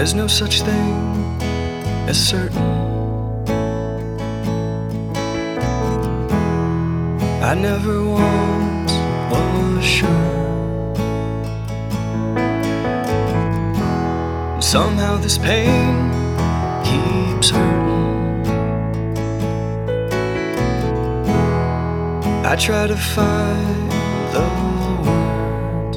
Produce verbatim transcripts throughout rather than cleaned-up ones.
There's no such thing as certain. I never once was sure. Somehow this pain keeps hurting. I try to find the words.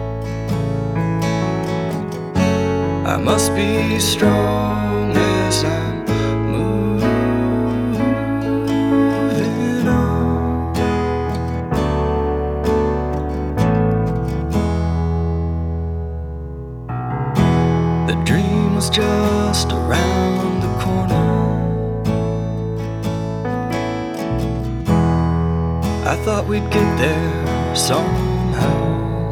I must be strong as I'm moving on. The dream was just around the corner. I thought we'd get there somehow,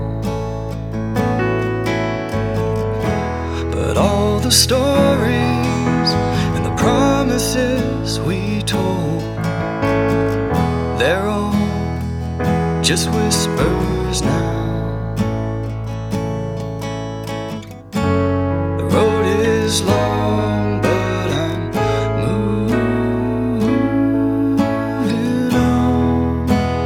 but all the stories and the promises we told, they're all just whispers now. The road is long, but I'm moving on.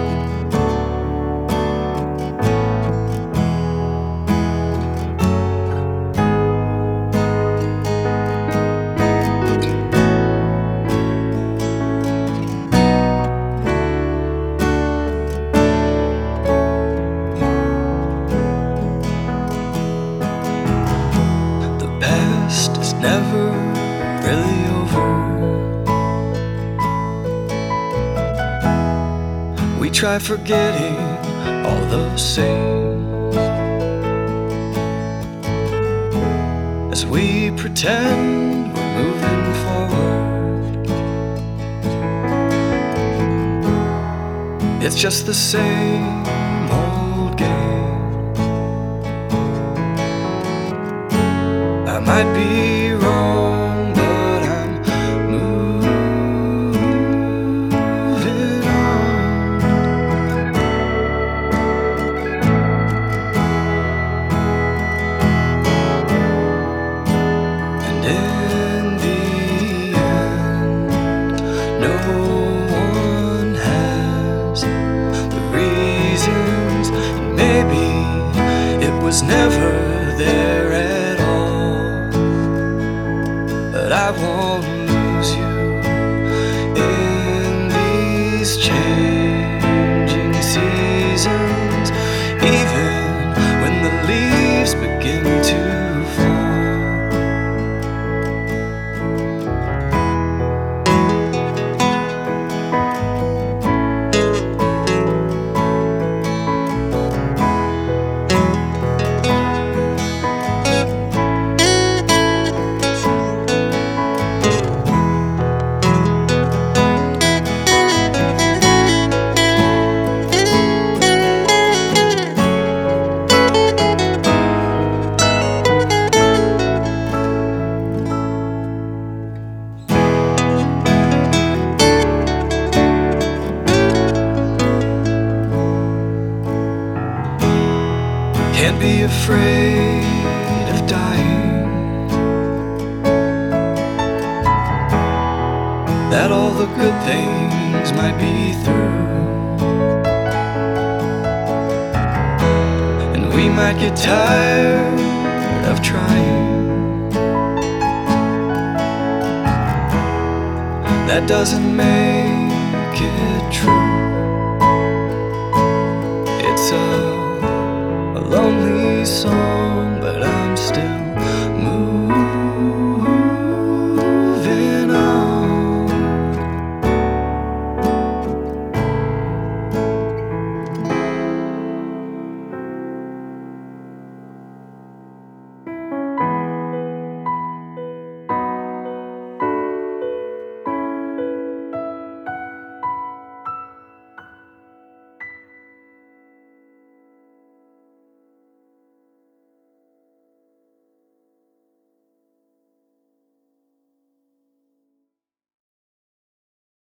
It's never really over. We try forgetting all the same as we pretend we're moving forward. It's just the same old game. I might be wrong, but I'm moving on. And in the end, no one has the reasons. And maybe it was never there at all. But I won't lose you in these changing seasons, even when the leaves begin to fall. Can't be afraid of dying, that all the good things might be through, and we might get tired of trying. That doesn't make it true.